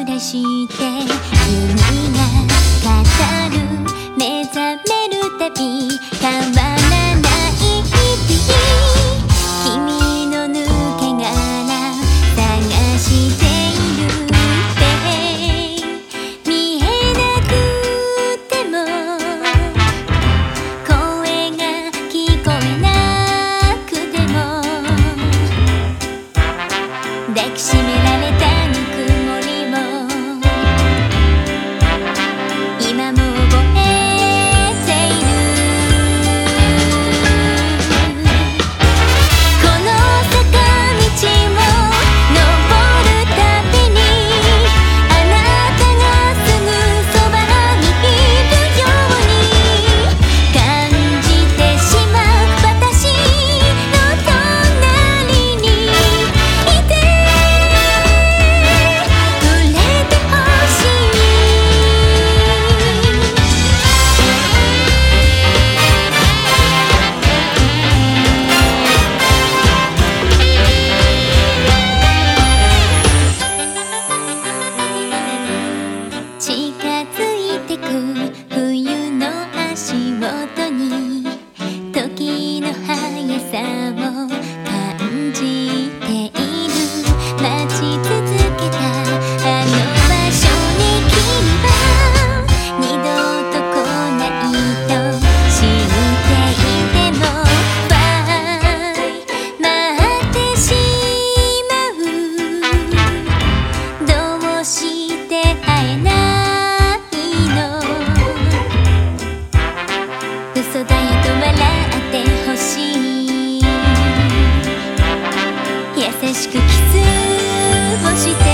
らして君が語る目覚めるたび変わらない日々君の抜け殻探しているって見えなくても声が聞こえなくても抱きしめられたぬくもりも今も覚えているこの坂道を登るたびにあなたがすぐそばにいるように感じてしまう私の隣にいて触れてほしい近づいてく冬の足元に時の速さを感じている待ち続けたあの場所に君は二度と来ないと知っていても待ってしまうどうして会えないの嘘だよと笑ってほしい優しくキスをして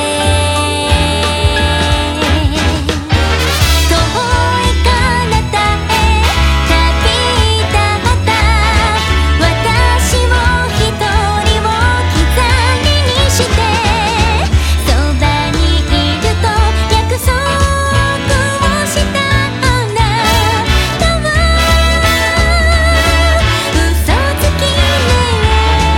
遠い彼方へ旅立った私を一人を置き去りにしてそばにいると約束をしたあなたは嘘つきね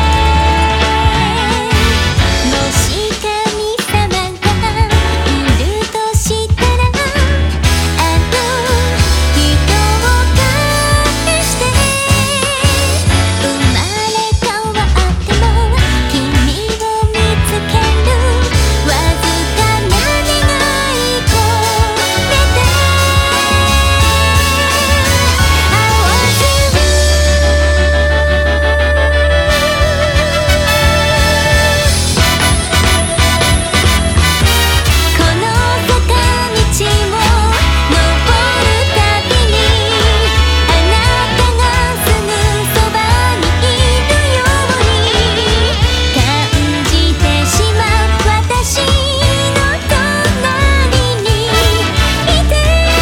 もし神様がいるとしたらあの人を返して生まれ変わっても君を見つけるわずかな願い込めて合わせるこの坂道を登るたびにあなたがすぐそばにいるように感じてしまう私の隣にいて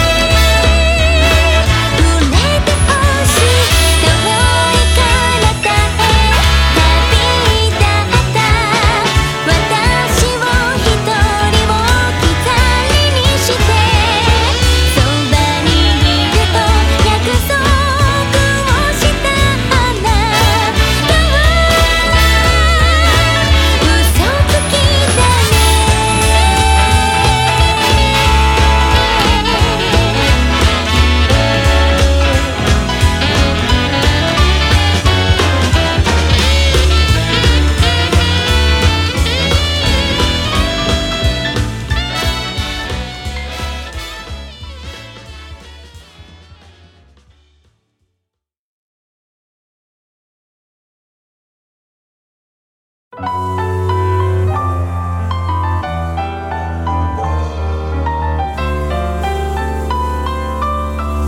触れてほしい遠い彼方へ旅立った私を一人を置き去りにしてそばにいると約束をしたあなたは嘘つきだ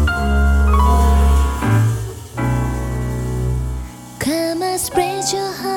Come and spread your heart